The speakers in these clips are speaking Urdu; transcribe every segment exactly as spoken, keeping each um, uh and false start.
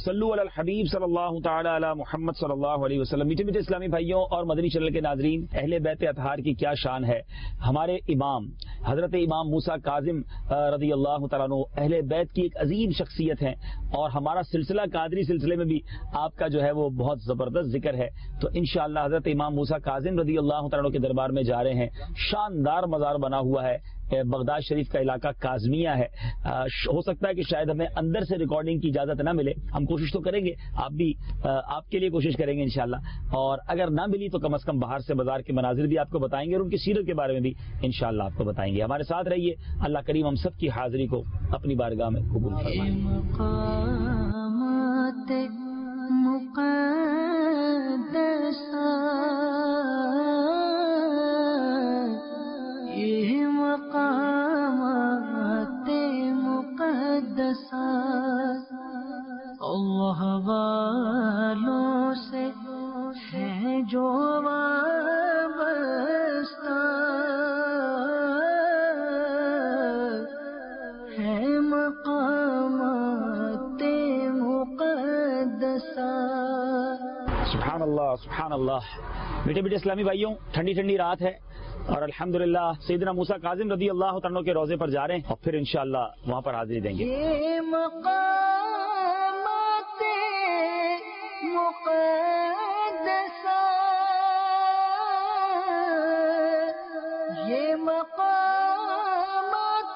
صلو علی الحبیب صلی اللہ تعالی علی محمد صلی اللہ علیہ وسلم۔ میٹھے میٹھے اسلامی بھائیوں اور مدنی چینل کے ناظرین، اہل بیت اطہار کی کیا شان ہے۔ ہمارے امام حضرت امام موسیٰ کاظم رضی اللہ تعالیٰ عنہ اہل بیت کی ایک عظیم شخصیت ہیں، اور ہمارا سلسلہ قادری سلسلے میں بھی آپ کا جو ہے وہ بہت زبردست ذکر ہے۔ تو انشاءاللہ حضرت امام موسیٰ کاظم رضی اللہ تعالیٰ عنہ کے دربار میں جا رہے ہیں۔ شاندار مزار بنا ہوا ہے، بغداد شریف کا علاقہ کاظمیہ ہے۔ ہو سکتا ہے کہ شاید ہمیں اندر سے ریکارڈنگ کی اجازت نہ ملے، ہم کوشش تو کریں گے، آپ بھی آپ کے لیے کوشش کریں گے انشاءاللہ، اور اگر نہ ملی تو کم از کم باہر سے بازار کے مناظر بھی آپ کو بتائیں گے اور ان کی سیرت کے بارے میں بھی انشاءاللہ آپ کو بتائیں گے۔ ہمارے ساتھ رہیے، اللہ کریم ہم سب کی حاضری کو اپنی بارگاہ میں قبول فرمائے۔ مقامات مقدسات اللہ والوں سے ہے جو وابستہ ہے، مقامات مقدسات۔ سبحان اللہ سبحان اللہ۔ میٹھے میٹھے اسلامی بھائیوں، ٹھنڈی ٹھنڈی رات ہے اور الحمدللہ سیدنا موسیٰ کاظم رضی اللہ تعالیٰ عنہ کے روضے پر جا رہے ہیں اور پھر انشاءاللہ وہاں پر حاضری دیں گے۔ یہ مقامات مقدسات، یہ مقامات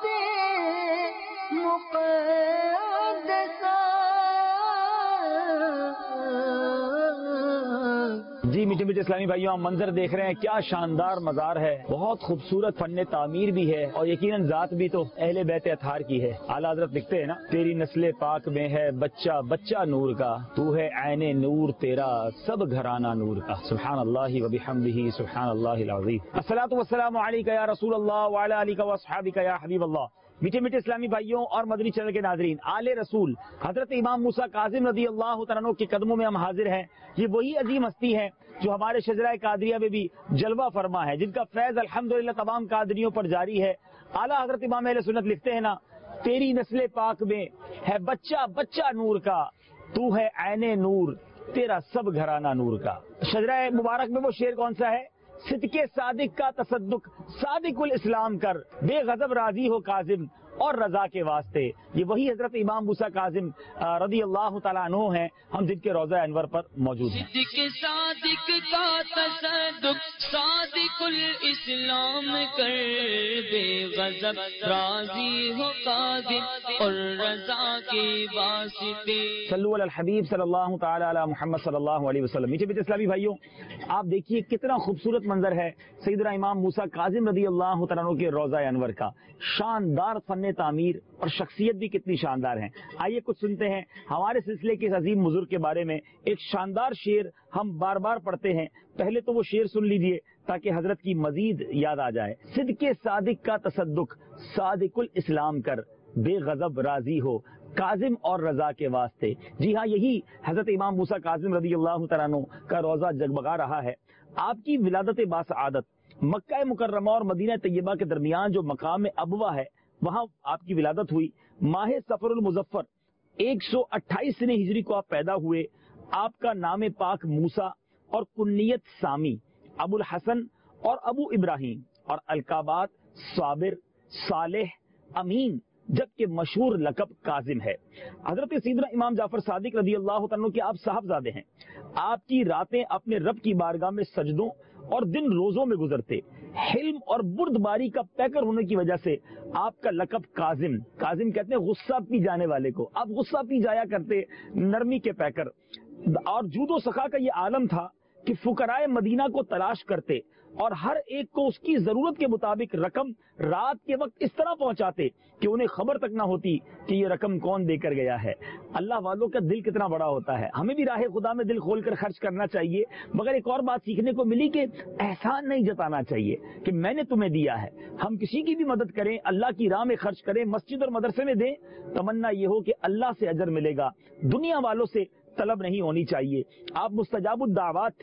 مقدسات۔ جی میٹھے میٹھے اسلامی بھائیوں، آپ منظر دیکھ رہے ہیں، کیا شاندار مزار ہے، بہت خوبصورت فن تعمیر بھی ہے، اور یقیناً ذات بھی تو اہل بیت اطہار کی ہے۔ اعلیٰ حضرت لکھتے ہیں نا، تیری نسل پاک میں ہے بچہ بچہ نور کا، تو ہے عین نور تیرا سب گھرانہ نور کا۔ سبحان اللہ و بحمدہ، سبحان اللہ العظیم۔ الصلاۃ والسلام علیک یا رسول اللہ وعلی آلک واصحابک یا حبیب اللہ۔ میٹھے میٹھے اسلامی بھائیوں اور مدنی چینل کے ناظرین، آل رسول حضرت امام موسیٰ کاظم رضی اللہ تعالیٰ عنہ کے قدموں میں ہم حاضر ہیں۔ یہ وہی عظیم ہستی ہیں جو ہمارے شجرہ قادریہ میں بھی جلوہ فرما ہے، جن کا فیض الحمدللہ تمام قادریوں پر جاری ہے۔ اعلیٰ حضرت امام اہل سنت لکھتے ہیں نا، تیری نسل پاک میں ہے بچہ بچہ نور کا، تو ہے عین نور تیرا سب گھرانہ نور کا۔ شجرہ مبارک میں وہ شعر کون سا ہے؟ صدق صادق کا تصدق صادق الاسلام کر، بے غضب راضی ہو کاظم اور رضا کے واسطے۔ یہ وہی حضرت امام موسیٰ کاظم رضی اللہ تعالیٰ عنہ ہیں، ہم جن کے روضہ انور پر موجود ہیں۔ صدق صادق کا تصدق صادق الاسلام کر، بے غضب راضی ہو کاظم اور رضا کے واسطے۔ صلو علی الحبیب صلی اللہ تعالی علی محمد صلی اللہ علیہ وسلم۔ میٹھے میٹھے اسلامی بھائیوں، آپ دیکھیے کتنا خوبصورت منظر ہے سیدنا امام موسیٰ کاظم رضی اللہ تعالیٰ عنہ کے روضہ انور کا۔ شاندار فن تعمیر اور شخصیت بھی کتنی شاندار ہیں۔ آئیے کچھ سنتے ہیں ہمارے سلسلے کے اس عظیم بزرگ کے بارے میں۔ ایک شاندار شعر ہم بار بار پڑھتے ہیں، پہلے تو وہ شعر سن لیجئے تاکہ حضرت کی مزید یاد آ جائے۔ صدق صادق کا تصدق صادق الاسلام کر، بے غضب راضی ہو کاظم اور رضا کے واسطے۔ جی ہاں، یہی حضرت امام موسیٰ کاظم رضی اللہ تعالیٰ عنہ کا روضہ جگمگا رہا ہے۔ آپ کی ولادت باسعادت مکہ مکرمہ اور مدینہ طیبہ کے درمیان جو مقام ابوا ہے، وہاں آپ کی ولادت ہوئی۔ ماہ سفر المظفر ایک سو اٹھائیس سنہ ہجری کو آپ پیدا ہوئے۔ آپ کا نام پاک موسیٰ اور کنیت سامی، ابو الحسن اور ابو ابراہیم، اور القابات صابر، صالح، امین، جبکہ مشہور لقب کاظم ہے۔ حضرت سیدنا امام جعفر صادق رضی اللہ عنہ کے آپ صاحبزادے ہیں۔ آپ کی راتیں اپنے رب کی بارگاہ میں سجدوں اور دن روزوں میں گزرتے۔ حلم اور بردباری کا پیکر ہونے کی وجہ سے آپ کا لقب کاظم، کاظم کہتے ہیں غصہ پی جانے والے کو، آپ غصہ پی جایا کرتے، نرمی کے پیکر۔ اور جود و سخا کا یہ عالم تھا کہ فقرائے مدینہ کو تلاش کرتے اور ہر ایک کو اس کی ضرورت کے مطابق رقم رات کے وقت اس طرح پہنچاتے کہ انہیں خبر تک نہ ہوتی کہ یہ رقم کون دے کر گیا ہے۔ اللہ والوں کا دل کتنا بڑا ہوتا ہے۔ ہمیں بھی راہ خدا میں دل کھول کر خرچ کرنا چاہیے، مگر ایک اور بات سیکھنے کو ملی کہ احسان نہیں جتانا چاہیے کہ میں نے تمہیں دیا ہے۔ ہم کسی کی بھی مدد کریں، اللہ کی راہ میں خرچ کریں، مسجد اور مدرسے میں دیں، تمنا یہ ہو کہ اللہ سے اجر ملے گا، دنیا والوں سے طلب نہیں ہونی چاہیے۔ آپ مستجاب الدعوات تھے،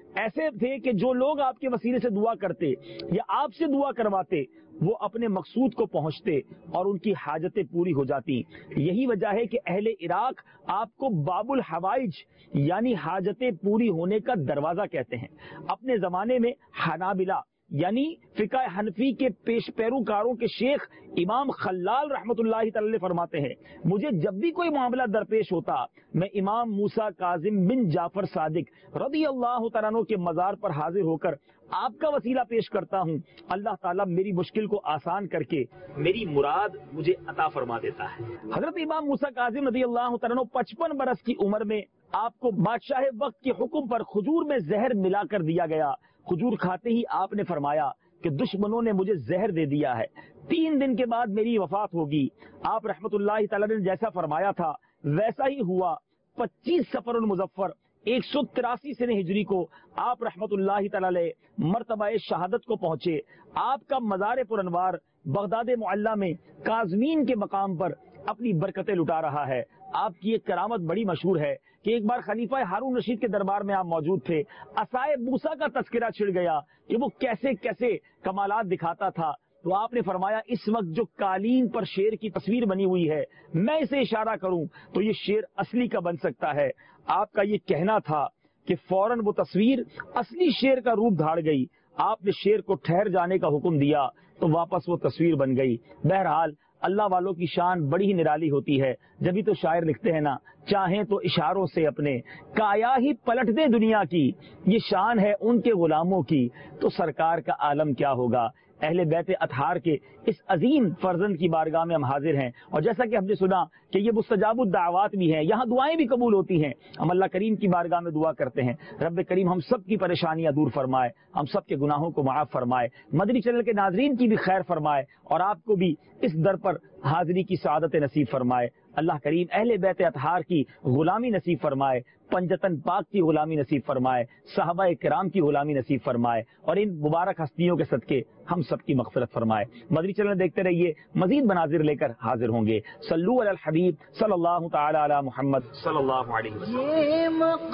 ایسے تھے کہ جو لوگ آپ کے وسیلے سے دعا کرتے یا آپ سے دعا کرواتے وہ اپنے مقصود کو پہنچتے اور ان کی حاجتیں پوری ہو جاتی. یہی وجہ ہے کہ اہل عراق آپ کو باب الحوائج یعنی حاجتیں پوری ہونے کا دروازہ کہتے ہیں. اپنے زمانے میں حنابلہ یعنی فقہ حنفی کے پیش پیروکاروں کے شیخ امام خلال رحمت اللہ تعالی فرماتے ہیں مجھے جب بھی کوئی معاملہ درپیش ہوتا میں امام موسیٰ کاظم بن جعفر صادق رضی اللہ تعالیٰ عنہ کے مزار پر حاضر ہو کر آپ کا وسیلہ پیش کرتا ہوں. اللہ تعالیٰ میری مشکل کو آسان کر کے میری مراد مجھے عطا فرما دیتا ہے. حضرت امام موسیٰ کاظم رضی اللہ تعالیٰ عنہ پچپن برس کی عمر میں آپ کو بادشاہ وقت کے حکم پر کھجور میں زہر ملا کر دیا گیا. کھجور کھاتے ہی آپ نے فرمایا کہ دشمنوں نے مجھے زہر دے دیا ہے, تین دن کے بعد میری وفات ہوگی. آپ رحمت اللہ تعالی نے جیسا فرمایا تھا ویسا ہی ہوا. پچیس سفر المظفر ایک سو تراسی سن ہجری کو آپ رحمت اللہ تعالی مرتبہ شہادت کو پہنچے. آپ کا مزار پر انوار بغداد معلیٰ میں کاظمین کے مقام پر اپنی برکتیں لٹا رہا ہے. آپ کی ایک کرامت بڑی مشہور ہے کہ ایک بار خلیفہ ہارون رشید کے دربار میں آپ موجود تھے. عصائے موسیٰ کا تذکرہ چھڑ گیا کہ وہ کیسے کیسے کمالات دکھاتا تھا. تو آپ نے فرمایا اس وقت جو قالین پر شیر کی تصویر بنی ہوئی ہے میں اسے اشارہ کروں تو یہ شیر اصلی کا بن سکتا ہے. آپ کا یہ کہنا تھا کہ فوراً وہ تصویر اصلی شیر کا روپ دھاڑ گئی. آپ نے شیر کو ٹھہر جانے کا حکم دیا تو واپس وہ تصویر بن گئی. بہرحال اللہ والوں کی شان بڑی ہی نرالی ہوتی ہے. جبھی تو شاعر لکھتے ہیں نا چاہیں تو اشاروں سے اپنے کایا ہی پلٹ دے دنیا کی, یہ شان ہے ان کے غلاموں کی تو سرکار کا عالم کیا ہوگا. اہل بیت اطہار کے اس عظیم فرزند کی بارگاہ میں ہم حاضر ہیں اور جیسا کہ ہم نے سنا کہ یہ مستجاب الدعوات بھی ہیں, یہاں دعائیں بھی قبول ہوتی ہیں. ہم اللہ کریم کی بارگاہ میں دعا کرتے ہیں رب کریم ہم سب کی پریشانیاں دور فرمائے, ہم سب کے گناہوں کو معاف فرمائے, مدنی چینل کے ناظرین کی بھی خیر فرمائے اور آپ کو بھی اس در پر حاضری کی سعادت نصیب فرمائے. اللہ کریم اہل بیت اطہار کی غلامی نصیب فرمائے, پنجتن پاک کی غلامی نصیب فرمائے, صحابہ کرام کی غلامی نصیب فرمائے اور ان مبارک ہستیوں کے صدقے ہم سب کی مغفرت فرمائے. مدنی چینل دیکھتے رہیے, مزید مناظر لے کر حاضر ہوں گے. صلو علی الحبیب صلی اللہ تعالی علی محمد صلی اللہ علیہ وسلم. یہ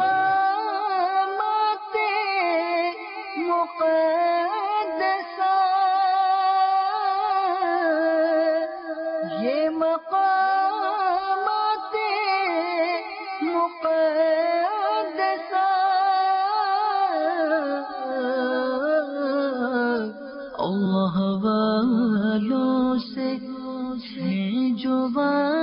مقامات مقدسہ یہ مقامات مقدسہ اللہ والوں سے ہیں جو